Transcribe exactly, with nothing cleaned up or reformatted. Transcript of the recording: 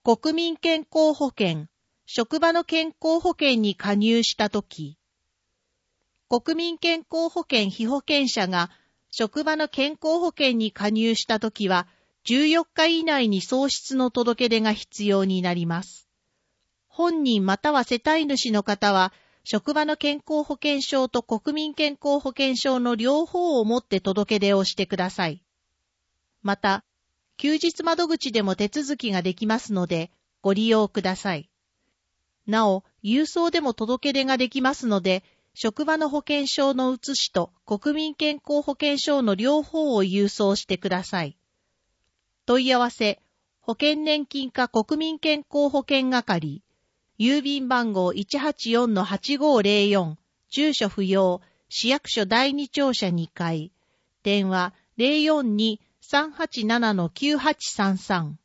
国民健康保険、職場の健康保険に加入したとき、国民健康保険被保険者が職場の健康保険に加入したときは、じゅうよっか以内に喪失の届け出が必要になります。本人または世帯主の方は、職場の健康保険証と国民健康保険証の両方を持って届け出をしてください。また、休日窓口でも手続きができますので、ご利用ください。なお、郵送でも届け出ができますので、職場の保険証の写しと国民健康保険証の両方を郵送してください。問い合わせ、保険年金課国民健康保険係、郵便番号 いちはちよんのはちごーぜろよん、住所不要、市役所だいに庁舎にかい、電話 ゼロよんに さんはちななのきゅうはちさんさん。